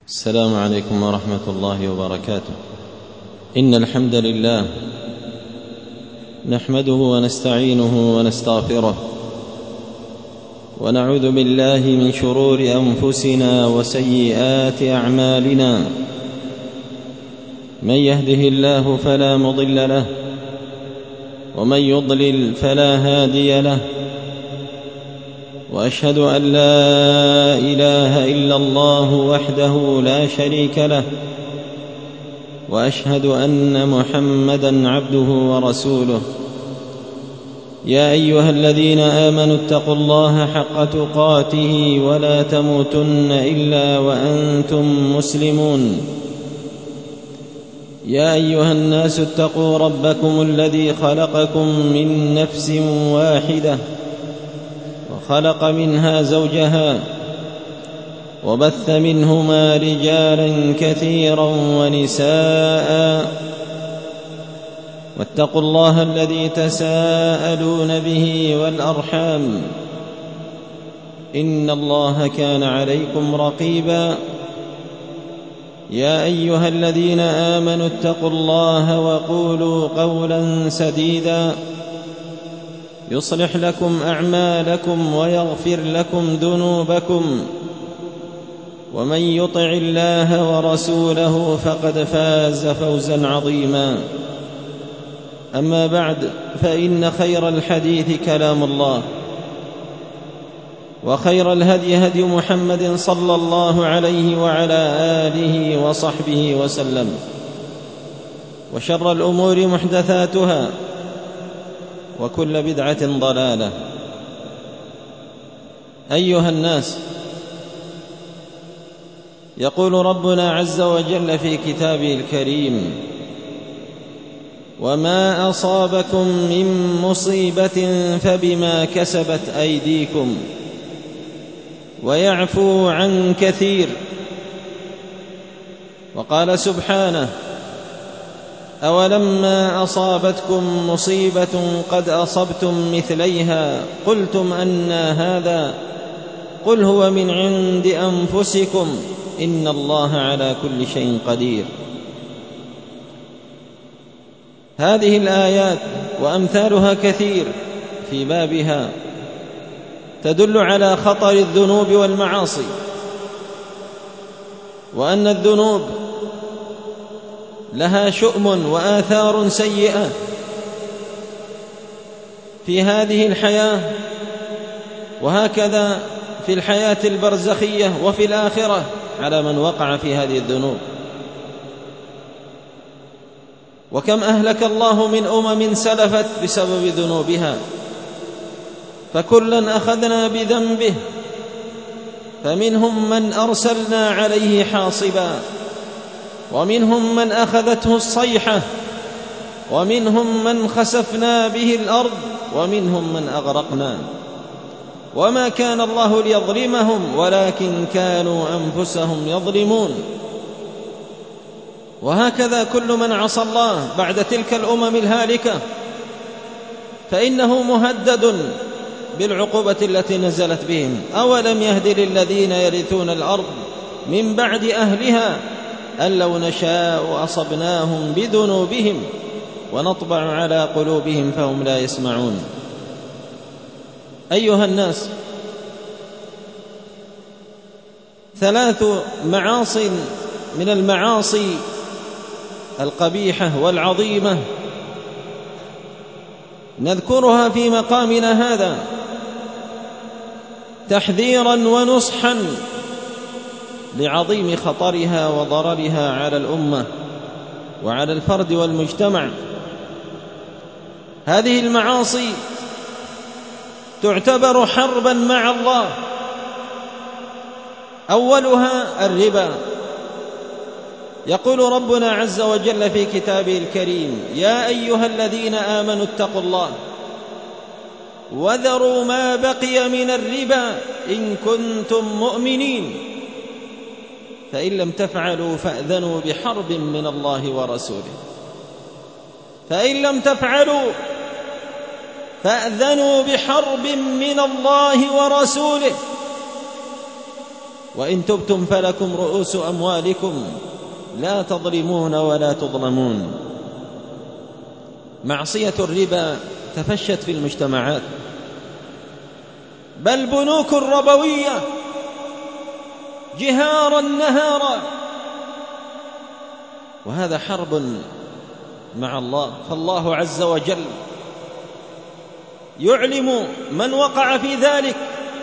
السلام عليكم ورحمة الله وبركاته. إن الحمد لله نحمده ونستعينه ونستغفره، ونعوذ بالله من شرور أنفسنا وسيئات أعمالنا. من يهده الله فلا مضل له، ومن يضلل فلا هادي له، وأشهد أن لا إله إلا الله وحده لا شريك له، وأشهد أن محمدًا عبده ورسوله. يا أيها الذين آمنوا اتقوا الله حق تقاته ولا تموتن إلا وأنتم مسلمون. يا أيها الناس اتقوا ربكم الذي خلقكم من نفس واحدة، وخلق منها زوجها، وبث منهما رجالا كثيرا ونساء، واتقوا الله الذي تساءلون به والأرحام، إن الله كان عليكم رقيبا. يا أيها الذين آمنوا اتقوا الله وقولوا قولا سديدا يصلح لكم أعمالكم ويغفر لكم ذنوبكم، ومن يطع الله ورسوله فقد فاز فوزا عظيما. أما بعد، فإن خير الحديث كلام الله، وخير الهدي هدي محمد صلى الله عليه وعلى آله وصحبه وسلم، وشر الأمور محدثاتها، وكل بدعة ضلالة. أيها الناس، يقول ربنا عز وجل في كتابه الكريم: وما أصابكم من مصيبة فبما كسبت أيديكم ويعفو عن كثير. وقال سبحانه: أولما أصابتكم مصيبة قد أصبتم مثليها قلتم أنى هذا قل هو من عند أنفسكم إن الله على كل شيء قدير. هذه الآيات وأمثالها كثير في بابها تدل على خطر الذنوب والمعاصي، وأن الذنوب لها شؤم وآثار سيئة في هذه الحياة، وهكذا في الحياة البرزخية وفي الآخرة على من وقع في هذه الذنوب. وكم أهلك الله من أمم سلفت بسبب ذنوبها، فكلا أخذنا بذنبه، فمنهم من أرسلنا عليه حاصبا، ومنهم من أخذته الصيحة، ومنهم من خسفنا به الأرض، ومنهم من أغرقنا. وما كان الله ليظلمهم ولكن كانوا أنفسهم يظلمون. وهكذا كل من عصى الله بعد تلك الأمم الهالكة فإنه مهدد بالعقوبة التي نزلت بهم. أولم يهد للذين يرثون الأرض من بعد أهلها أن لو نشاء أصبناهم بذنوبهم ونطبع على قلوبهم فهم لا يسمعون. أيها الناس، 3 معاصٍ من المعاصي القبيحة والعظيمة نذكرها في مقامنا هذا تحذيرا ونصحا لعظيم خطرها وضررها على الأمة وعلى الفرد والمجتمع. هذه المعاصي تعتبر حربا مع الله. أولها الربا. يقول ربنا عز وجل في كتابه الكريم: يا أيها الذين آمنوا اتقوا الله وذروا ما بقي من الربا إن كنتم مؤمنين، فإن لم تفعلوا فأذنوا بحرب من الله ورسوله. فإن لم تفعلوا فأذنوا بحرب من الله ورسوله. وإن تبتم فلكم رؤوس أموالكم لا تظلمون ولا تظلمون. معصية الربا تفشت في المجتمعات، بل بنوك ربوية جهارا نهارا، وهذا حرب مع الله. فالله عز وجل يعلم من وقع في ذلك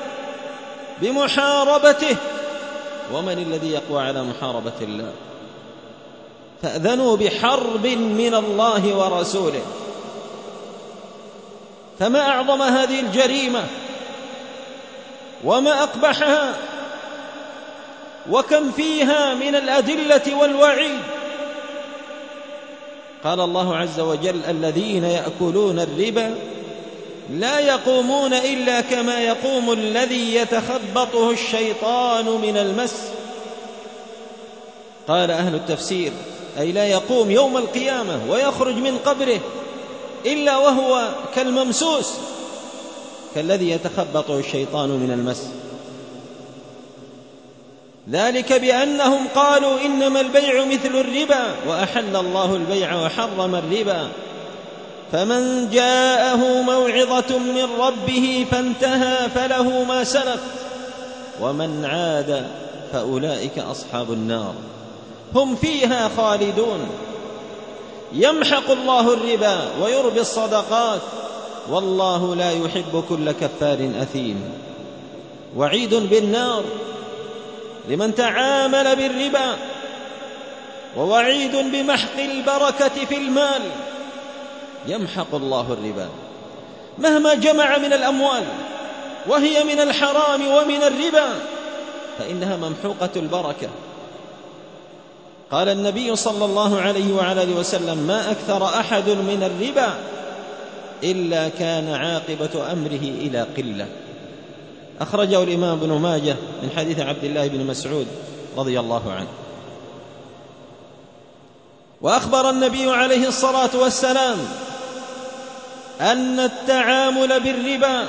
بمحاربته، ومن الذي يقوى على محاربة الله؟ فأذنوا بحرب من الله ورسوله. فما أعظم هذه الجريمة وما أقبحها، وكم فيها من الأدلة والوعيد. قال الله عز وجل: الذين يأكلون الربا لا يقومون إلا كما يقوم الذي يتخبطه الشيطان من المس. قال أهل التفسير: أي لا يقوم يوم القيامة ويخرج من قبره إلا وهو كالممسوس، كالذي يتخبطه الشيطان من المس. ذلك بأنهم قالوا إنما البيع مثل الربا وأحل الله البيع وحرم الربا، فمن جاءه موعظة من ربه فانتهى فله ما سلف ومن عاد فأولئك أصحاب النار هم فيها خالدون. يمحق الله الربا ويربي الصدقات والله لا يحب كل كفار أثيم. وعيد بالنار لمن تعامل بالربا، ووعيد بمحق البركة في المال. يمحق الله الربا مهما جمع من الأموال وهي من الحرام ومن الربا، فإنها ممحوقة البركة. قال النبي صلى الله عليه وعلى آله وسلم: ما أكثر أحد من الربا إلا كان عاقبة أمره إلى قلة. أخرجه الإمام ابن ماجه من حديث عبد الله بن مسعود رضي الله عنه. وأخبر النبي عليه الصلاة والسلام أن التعامل بالربا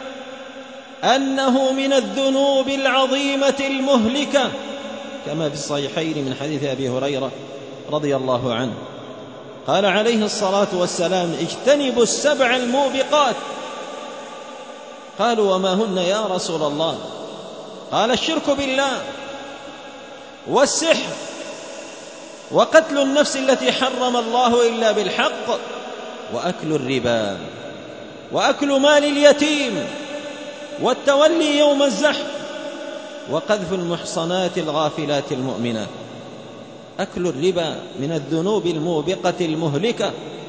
أنه من الذنوب العظيمة المهلكة، كما في الصحيحين من حديث أبي هريرة رضي الله عنه. قال عليه الصلاة والسلام: اجتنبوا السبع الموبقات. قالوا: وما هن يا رسول الله؟ قال: الشرك بالله، والسحر، وقتل النفس التي حرم الله إلا بالحق، وأكل الربا، وأكل مال اليتيم، والتولي يوم الزحف، وقذف المحصنات الغافلات المؤمنات. أكل الربا من الذنوب الموبقة المهلكة.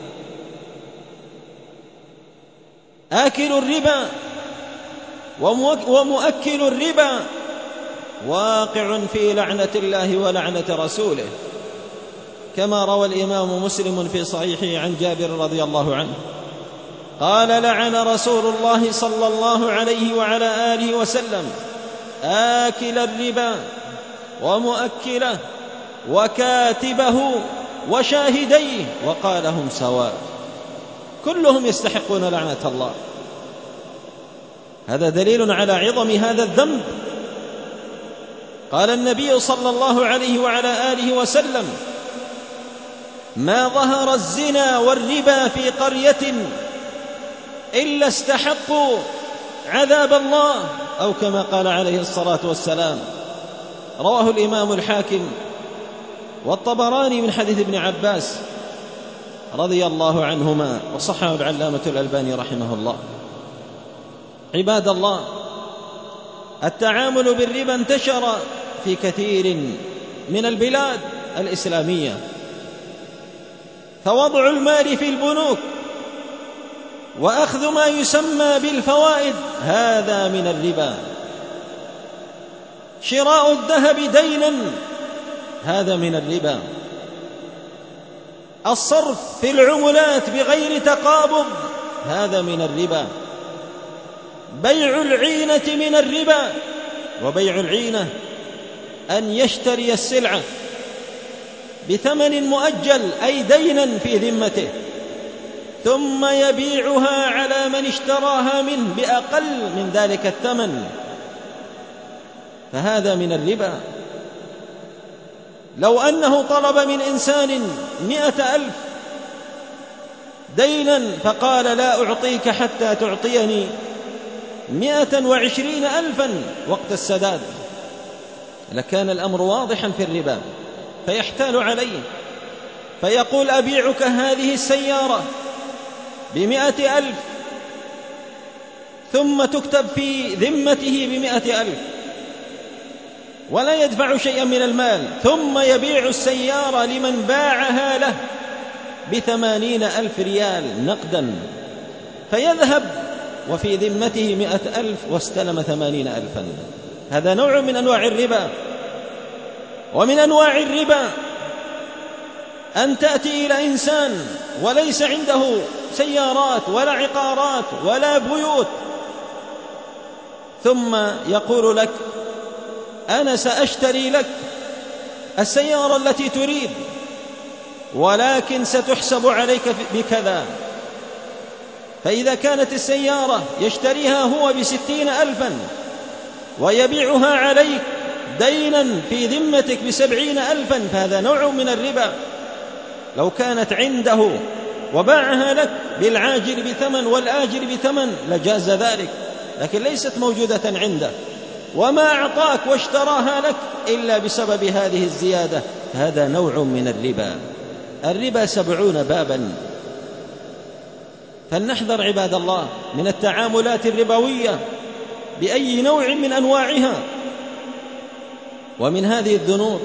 آكل الربا ومؤكل الربا واقع في لعنة الله ولعنة رسوله، كما روى الإمام مسلم في صحيحه عن جابر رضي الله عنه قال: لعن رسول الله صلى الله عليه وعلى آله وسلم آكل الربا ومؤكله وكاتبه وشاهديه، وقال: هم سواء، كلهم يستحقون لعنة الله. هذا دليل على عظم هذا الذنب. قال النبي صلى الله عليه وعلى آله وسلم: ما ظهر الزنا والربا في قرية إلا استحقوا عذاب الله، أو كما قال عليه الصلاة والسلام. رواه الإمام الحاكم والطبراني من حديث ابن عباس رضي الله عنهما، وصححه العلامة الألباني رحمه الله. عباد الله، التعامل بالربا انتشر في كثير من البلاد الإسلامية، فوضع المال في البنوك وأخذ ما يسمى بالفوائد هذا من الربا. شراء الذهب دينا هذا من الربا. الصرف في العملات بغير تقابض هذا من الربا. بيع العينة من الربا. وبيع العينة أن يشتري السلعة بثمن مؤجل، أي دينا في ذمته، ثم يبيعها على من اشتراها منه بأقل من ذلك الثمن. فهذا من الربا. لو أنه طلب من إنسان 100,000 دينا فقال لا أعطيك حتى تعطيني 120,000 وقت السداد، لكان الأمر واضحا في الربا، فيحتال عليه فيقول أبيعك هذه السيارة 100,000 ثم تكتب في ذمته 100,000 ولا يدفع شيئا من المال، ثم يبيع السيارة لمن باعها له 80,000 ريال نقدا، فيذهب وفي ذمته 100,000 واستلم 80,000. هذا نوع من أنواع الربا. ومن أنواع الربا أن تأتي إلى إنسان وليس عنده سيارات ولا عقارات ولا بيوت، ثم يقول لك أنا سأشتري لك السيارة التي تريد، ولكن ستحسب عليك بكذا. فإذا كانت السيارة يشتريها هو ب60,000 ويبيعها عليك دينا في ذمتك ب70,000 فهذا نوع من الربا. لو كانت عنده وباعها لك بالعاجل بثمن والآجل بثمن لجاز ذلك، لكن ليست موجودة عنده وما أعطاك واشتراها لك إلا بسبب هذه الزيادة، هذا نوع من الربا. الربا 70 بابا، فلنحذر عباد الله من التعاملات الربوية بأي نوع من أنواعها. ومن هذه الذنوب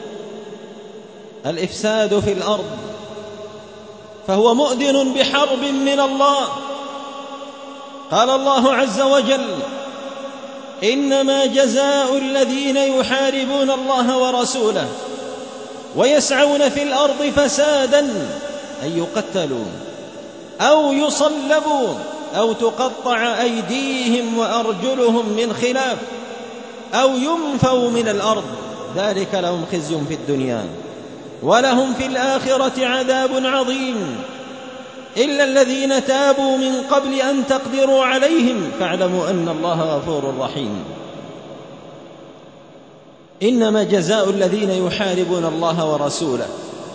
الإفساد في الأرض، فهو مؤذن بحرب من الله. قال الله عز وجل إنما جزاء الذين يحاربون الله ورسوله ويسعون في الأرض فسادا أن يقتلوا أو يصلبوا أو تقطع أيديهم وأرجلهم من خلاف أو ينفوا من الأرض، ذلك لهم خزي في الدنيا ولهم في الآخرة عذاب عظيم إلا الذين تابوا من قبل أن تقدروا عليهم فاعلموا أن الله غفور رحيم. إنما جزاء الذين يحاربون الله ورسوله،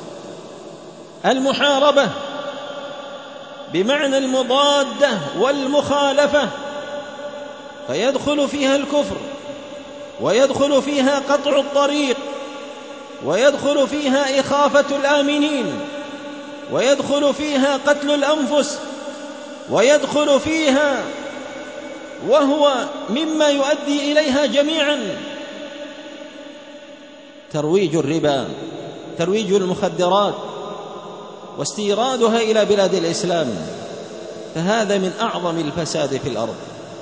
المحاربة بمعنى المضادة والمخالفة، فيدخل فيها الكفر ويدخل فيها قطع الطريق ويدخل فيها إخافة الآمنين ويدخل فيها قتل الأنفس ويدخل فيها وهو مما يؤدي إليها جميعا ترويج الربا، ترويج المخدرات واستيرادها إلى بلاد الإسلام، فهذا من أعظم الفساد في الأرض.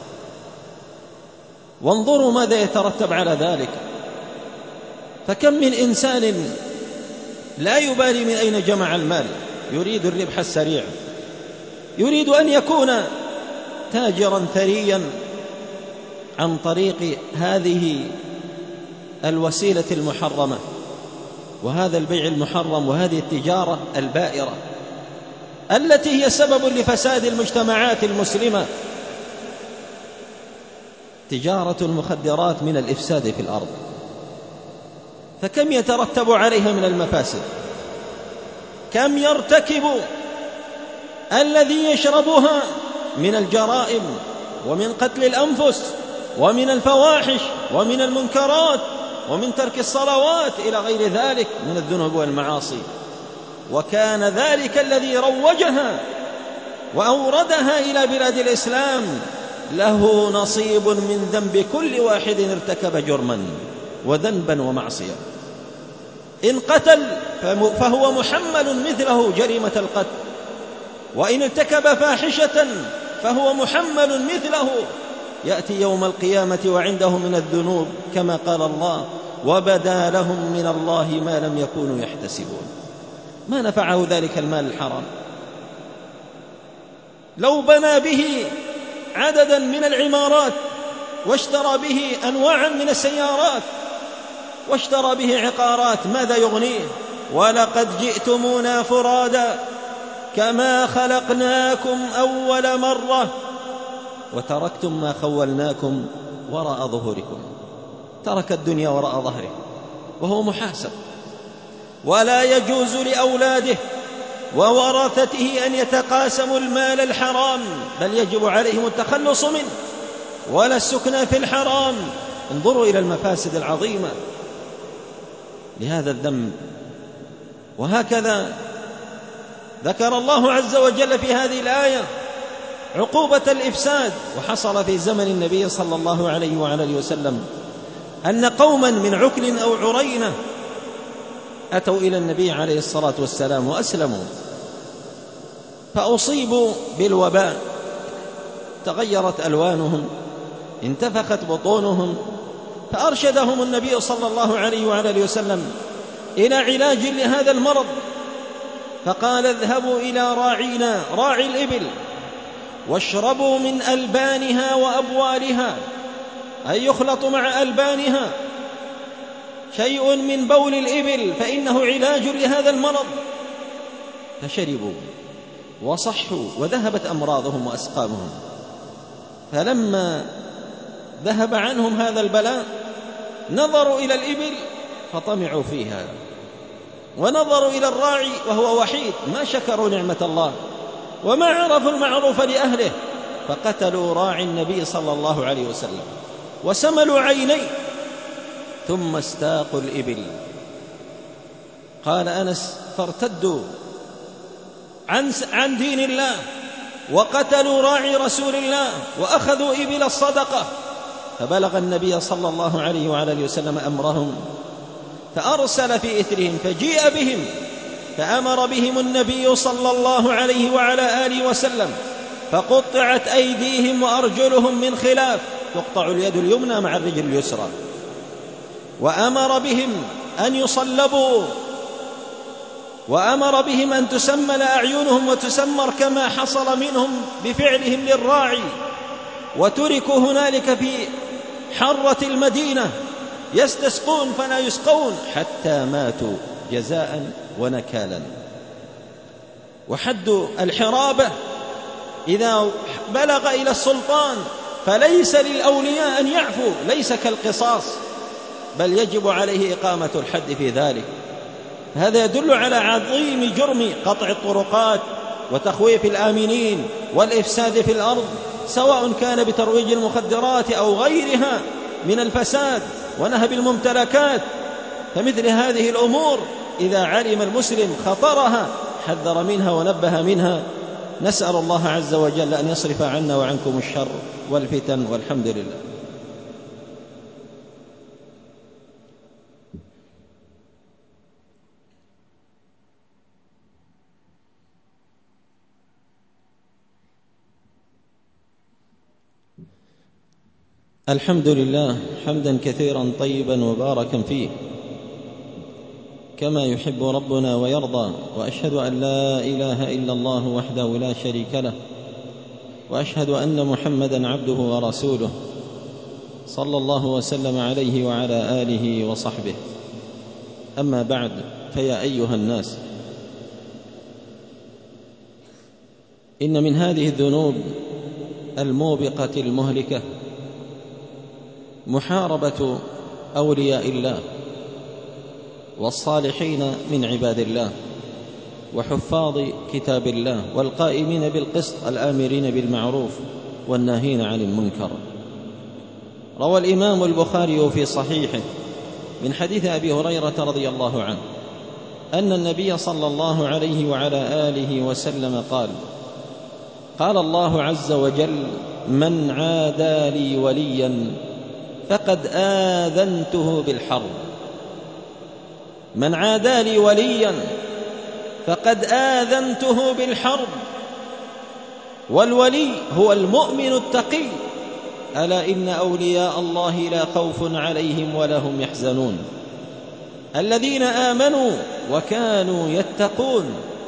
وانظروا ماذا يترتب على ذلك، فكم من إنسان لا يبالي من أين جمع المال، يريد الربح السريع، يريد أن يكون تاجرا ثريا عن طريق هذه الوسيلة المحرمة وهذا البيع المحرم وهذه التجارة البائرة التي هي سبب لفساد المجتمعات المسلمة. تجارة المخدرات من الإفساد في الأرض، فكم يترتب عليها من المفاسد، كم يرتكب الذي يشربها من الجرائم ومن قتل الأنفس ومن الفواحش ومن المنكرات ومن ترك الصلوات إلى غير ذلك من الذنوب والمعاصي. وكان ذلك الذي روجها وأوردها إلى بلاد الإسلام له نصيب من ذنب كل واحد ارتكب جرما وذنبا ومعصية. إن قتل فهو محمل مثله جريمة القتل، وإن ارتكب فاحشة فهو محمل مثله، يأتي يوم القيامة وعنده من الذنوب كما قال الله وبدا لهم من الله ما لم يكونوا يحتسبون. ما نفعه ذلك المال الحرام. لو بنى به عددا من العمارات واشترى به أنواعا من السيارات واشترى به عقارات ماذا يغنيه؟ ولقد جئتمونا فرادا كما خلقناكم أول مرة وتركتم ما خولناكم وراء ظهوركم. وترك الدنيا وراء ظهره وهو محاسب. ولا يجوز لأولاده وورثته أن يتقاسموا المال الحرام، بل يجب عليهم التخلص منه ولا السكنى في الحرام. انظروا إلى المفاسد العظيمة لهذا الذنب. وهكذا ذكر الله عز وجل في هذه الآية عقوبة الإفساد. وحصل في زمن النبي صلى الله عليه وعلى آله وسلم أن قوما من عكل أو عرينة أتوا إلى النبي عليه الصلاة والسلام وأسلموا، فأصيبوا بالوباء، تغيرت ألوانهم، انتفخت بطونهم، فأرشدهم النبي صلى الله عليه وعلى آله وسلم إلى علاج لهذا المرض، فقال اذهبوا إلى راعينا راعي الإبل واشربوا من ألبانها وأبوالها، أي يخلط مع ألبانها شيء من بول الإبل فإنه علاج لهذا المرض. فشربوا وصحوا وذهبت أمراضهم وأسقامهم. فلما ذهب عنهم هذا البلاء نظروا إلى الإبل فطمعوا فيها، ونظروا إلى الراعي وهو وحيد، ما شكروا نعمة الله وما عرفوا المعروف لأهله، فقتلوا راعي النبي صلى الله عليه وسلم وسملوا عينيه ثم استاقوا الإبل. قال أنس فارتدوا عن دين الله وقتلوا راعي رسول الله وأخذوا إبل الصدقة. فبلغ النبي صلى الله عليه وعلى آله وسلم أمرهم، فأرسل في إثرهم فجيء بهم، فأمر بهم النبي صلى الله عليه وعلى آله وسلم فقطعت أيديهم وأرجلهم من خلاف، تقطع اليد اليمنى مع الرجل اليسرى، وأمر بهم أن يصلبوا، وأمر بهم أن تسمل أعينهم وتسمر كما حصل منهم بفعلهم للراعي، وتركوا هنالك في حرة المدينة يستسقون فلا يسقون حتى ماتوا جزاء ونكالا. وحد الحرابة إذا بلغ إلى السلطان فليس للأولياء أن يعفوا، ليس كالقصاص، بل يجب عليه إقامة الحد في ذلك. هذا يدل على عظيم جرم قطع الطرقات وتخويف الآمنين والإفساد في الأرض، سواء كان بترويج المخدرات أو غيرها من الفساد ونهب الممتلكات. فمثل هذه الأمور إذا علم المسلم خطرها حذر منها ونبه منها. نسأل الله عز وجل أن يصرف عنا وعنكم الشر والفتن، والحمد لله. الحمد لله حمدا كثيرا طيبا مباركا فيه كما يحب ربنا ويرضى، وأشهد أن لا إله إلا الله وحده لا شريك له، وأشهد أن محمدا عبده ورسوله صلى الله وسلم عليه وعلى آله وصحبه. أما بعد، فيا أيها الناس، إن من هذه الذنوب الموبقة المهلكة محاربة أولياء الله والصالحين من عباد الله وحفاظ كتاب الله والقائمين بالقسط الآمرين بالمعروف والناهين عن المنكر. روى الإمام البخاري في صحيحه من حديث أبي هريرة رضي الله عنه أن النبي صلى الله عليه وعلى آله وسلم قال: قال الله عز وجل: من عادى لي وليا فقد آذنته بالحرب. من عادى لي وليا فقد آذنته بالحرب. والولي هو المؤمن التقي، ألا إن أولياء الله لا خوف عليهم ولا هم يحزنون، الذين آمنوا وكانوا يتقون.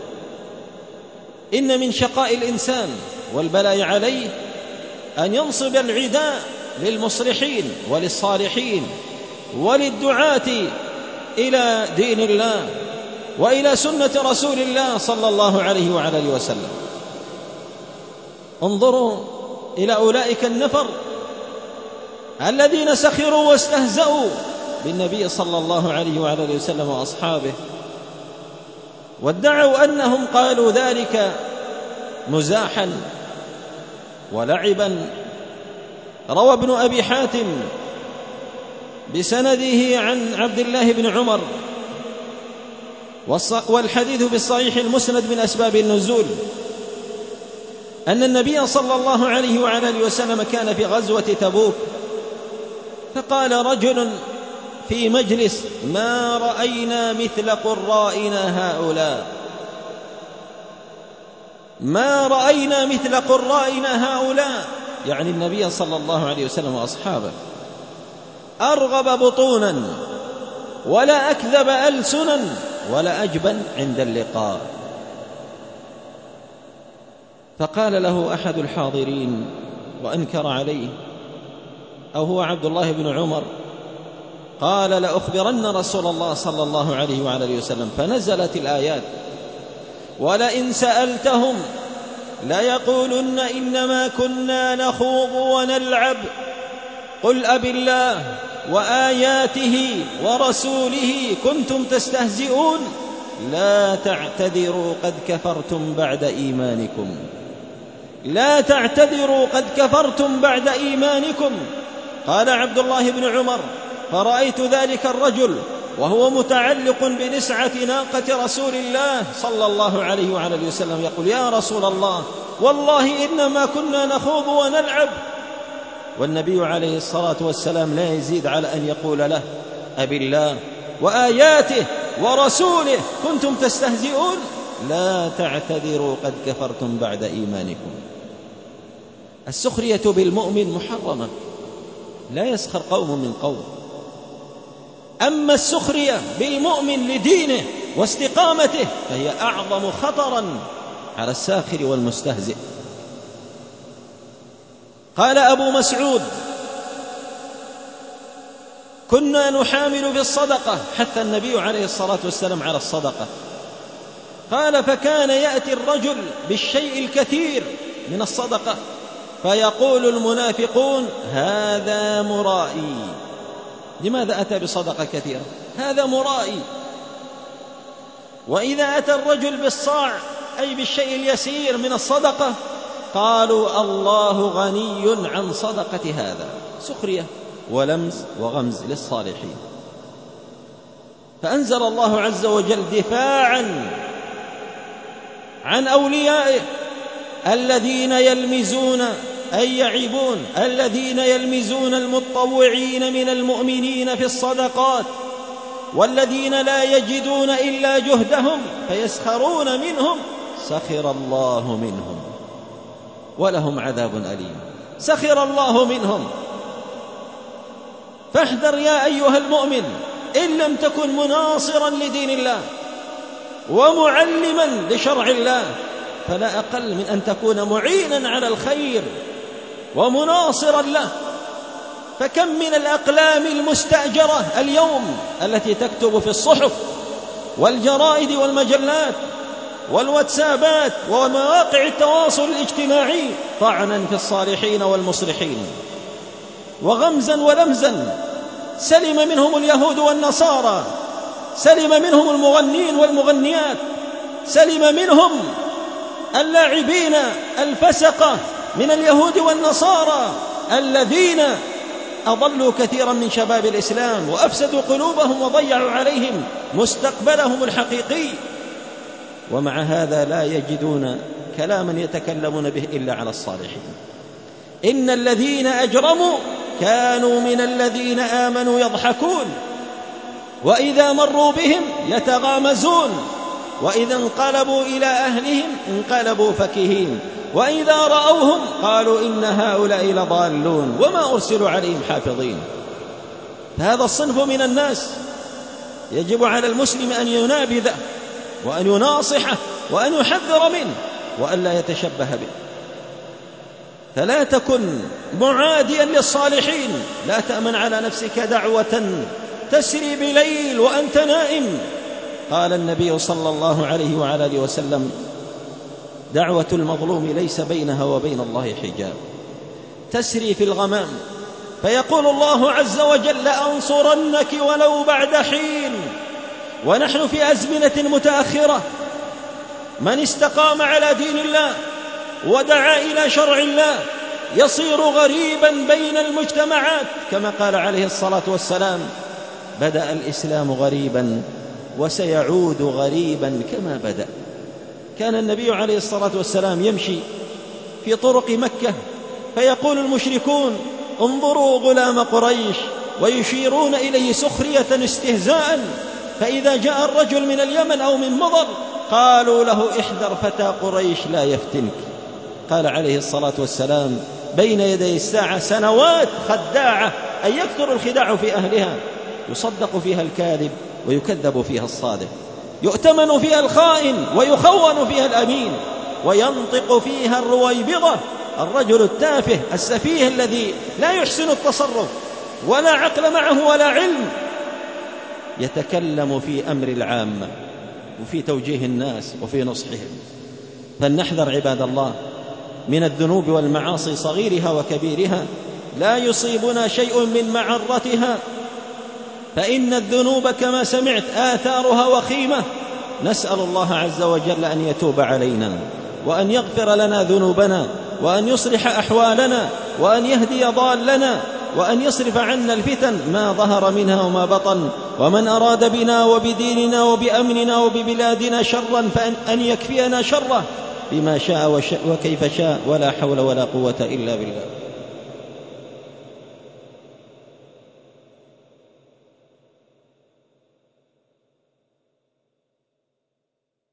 إن من شقاء الإنسان والبلاء عليه أن ينصب العداء للمصلحين وللصالحين وللدعاة إلى دين الله وإلى سنة رسول الله صلى الله عليه وعلى آله وسلم. انظروا إلى أولئك النفر الذين سخروا واستهزأوا بالنبي صلى الله عليه وعلى آله وسلم وأصحابه، وادعوا أنهم قالوا ذلك مزاحا ولعبا. روى ابن أبي حاتم بسنده عن عبد الله بن عمر، والحديث في الصحيح المسند من أسباب النزول، أن النبي صلى الله عليه وعلى آله وسلم كان في غزوة تبوك، فقال رجل في مجلس: ما رأينا مثل قرائنا هؤلاء، ما رأينا مثل قرائنا هؤلاء، يعني النبي صلى الله عليه وسلم وأصحابه، أرغب بطونا ولا أكذب ألسنا ولا أجبن عند اللقاء. فقال له أحد الحاضرين وأنكر عليه، أو هو عبد الله بن عمر، قال: لأخبرن رسول الله صلى الله عليه وعلى آله وسلم. فنزلت الآيات: ولئن سألتهم ليقولن إنما كنا نخوض ونلعب قل أبالله وآياته ورسوله كنتم تستهزئون لا تعتذروا قد كفرتم بعد إيمانكم، لا تعتذروا قد كفرتم بعد إيمانكم. قال عبد الله بن عمر: فرأيت ذلك الرجل وهو متعلق بنسعة ناقة رسول الله صلى الله عليه وعلى آله وسلم يقول: يا رسول الله، والله إنما كنا نخوض ونلعب. والنبي عليه الصلاة والسلام لا يزيد على أن يقول له: أبالله وآياته ورسوله كنتم تستهزئون لا تعتذروا قد كفرتم بعد إيمانكم. السخرية بالمؤمن محرمة، لا يسخر قوم من قوم. أما السخرية بالمؤمن لدينه واستقامته فهي أعظم خطرا على الساخر والمستهزئ. قال أبو مسعود: كنا نحامل في الصدقة، حث النبي عليه الصلاة والسلام على الصدقة. قال: فكان يأتي الرجل بالشيء الكثير من الصدقة فيقول المنافقون: هذا مرائي. لماذا أتى بصدقة كثيرة؟ هذا مرائي. وإذا أتى الرجل بالصاع أي بالشيء اليسير من الصدقة قالوا: الله غني عن صدقة هذا. سخرية ولمز وغمز للصالحين. فأنزل الله عز وجل دفاعا عن أوليائه الذين يلمزون أي يعيبون، الذين يلمزون المتطوعين من المؤمنين في الصدقات، والذين لا يجدون إلا جهدهم فيسخرون منهم سخر الله منهم ولهم عذاب أليم. سخر الله منهم. فاحذر يا أيها المؤمن، إن لم تكن مناصرا لدين الله ومعلما لشرع الله فلا أقل من أن تكون معينا على الخير ومناصرا له. فكم من الأقلام المستأجرة اليوم التي تكتب في الصحف والجرائد والمجلات والواتسابات ومواقع التواصل الاجتماعي طعنا في الصالحين والمصلحين وغمزا ولمزا. سلم منهم اليهود والنصارى، سلم منهم المغنين والمغنيات، سلم منهم اللاعبين الفسقة من اليهود والنصارى الذين أضلوا كثيرا من شباب الإسلام وأفسدوا قلوبهم وضيعوا عليهم مستقبلهم الحقيقي. ومع هذا لا يجدون كلاما يتكلمون به إلا على الصالحين. إن الذين أجرموا كانوا من الذين آمنوا يضحكون، وإذا مروا بهم يتغامزون، وإذا انقلبوا إلى أهلهم انقلبوا فكهين، وإذا رأوهم قالوا إن هؤلاء لضالون وما أرسلوا عليهم حافظين. فهذا الصنف من الناس يجب على المسلم أن ينابذه وأن يناصحه وأن يحذر منه وأن لا يتشبه به. فلا تكن معاديا للصالحين، لا تأمن على نفسك دعوة تسري بليل وأنت نائم. قال النبي صلى الله عليه وعلى آله وسلم: دعوة المظلوم ليس بينها وبين الله حجاب، تسري في الغمام فيقول الله عز وجل لأنصرنك ولو بعد حين. ونحن في أزمنة متأخرة، من استقام على دين الله ودعا إلى شرع الله يصير غريبا بين المجتمعات، كما قال عليه الصلاة والسلام: بدأ الإسلام غريبا وسيعود غريبا كما بدأ. كان النبي عليه الصلاة والسلام يمشي في طرق مكة فيقول المشركون: انظروا غلام قريش، ويشيرون إليه سخرية استهزاء. فإذا جاء الرجل من اليمن أو من مضر قالوا له: احذر فتى قريش لا يفتنك. قال عليه الصلاة والسلام: بين يدي الساعة سنوات خداعة، أي يكثر الخداع في أهلها، يصدق فيها الكاذب ويكذب فيها الصادق، يؤتمن فيها الخائن ويخون فيها الأمين، وينطق فيها الرويبضة، الرجل التافه السفيه الذي لا يحسن التصرف ولا عقل معه ولا علم، يتكلم في أمر العامة وفي توجيه الناس وفي نصحهم. فلنحذر عباد الله من الذنوب والمعاصي صغيرها وكبيرها، لا يصيبنا شيء من معرتها، فإن الذنوب كما سمعت آثارها وخيمة. نسأل الله عز وجل أن يتوب علينا وأن يغفر لنا ذنوبنا وأن يصلح أحوالنا وأن يهدي ضالنا وأن يصرف عنا الفتن ما ظهر منها وما بطن، ومن أراد بنا وبديننا وبأمننا وببلادنا شرا فأن يكفينا شره بما شاء وكيف شاء، ولا حول ولا قوة إلا بالله.